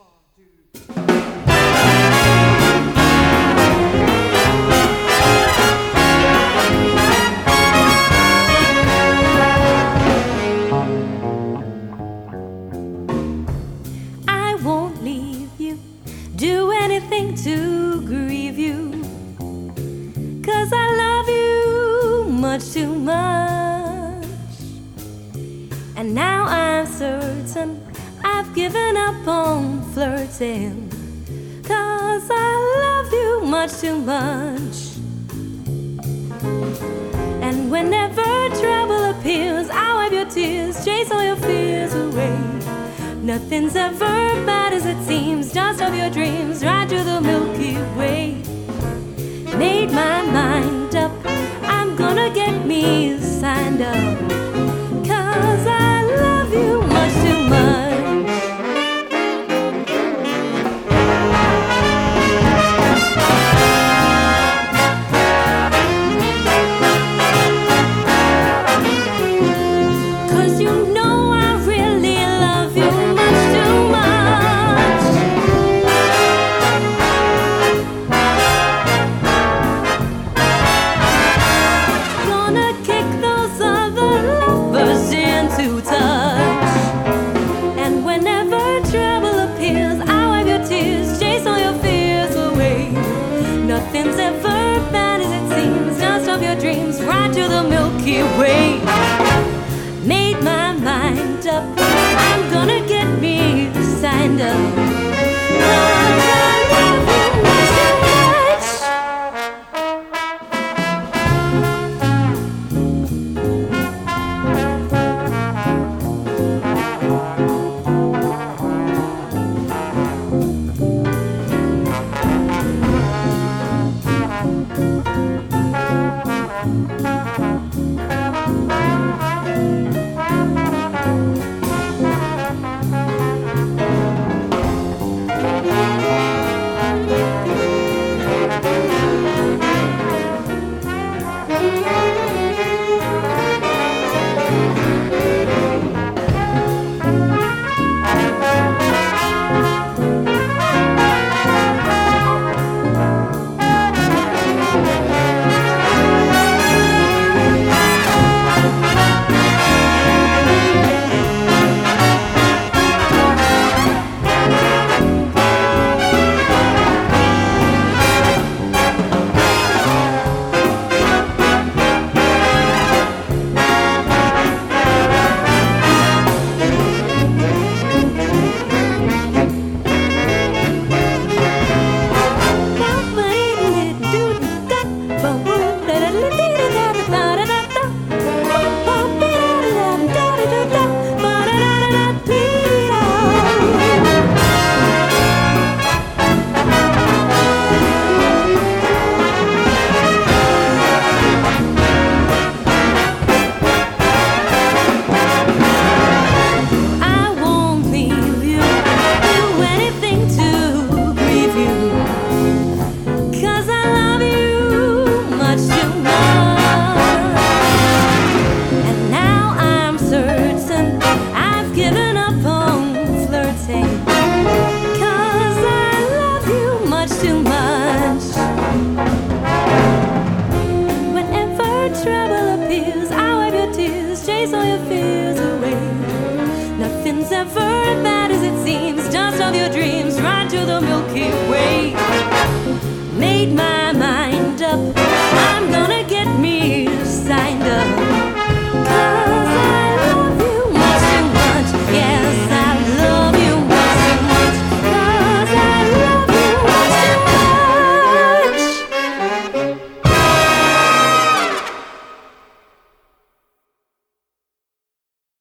I won't leave you, do anything to grieve you, 'cause I love you much too much. And now I'm certain I've given up on flirting, 'cause I love you much too much. And whenever trouble appears, I'll wipe your tears, chase all your fears away. Nothing's ever bad as it seems, just of your dreams, right to the Milky Way. Made my mind up, I'm gonna get me signed up, 'cause I love you much too much. Nothing's ever bad as it seems, just of your dreams, right to the Milky Way. Made my mind up, I'm gonna get me signed up, 'cause I love you much too much. Nothing's ever bad as it seems, just of your dreams, right to the Milky Way. Made my mind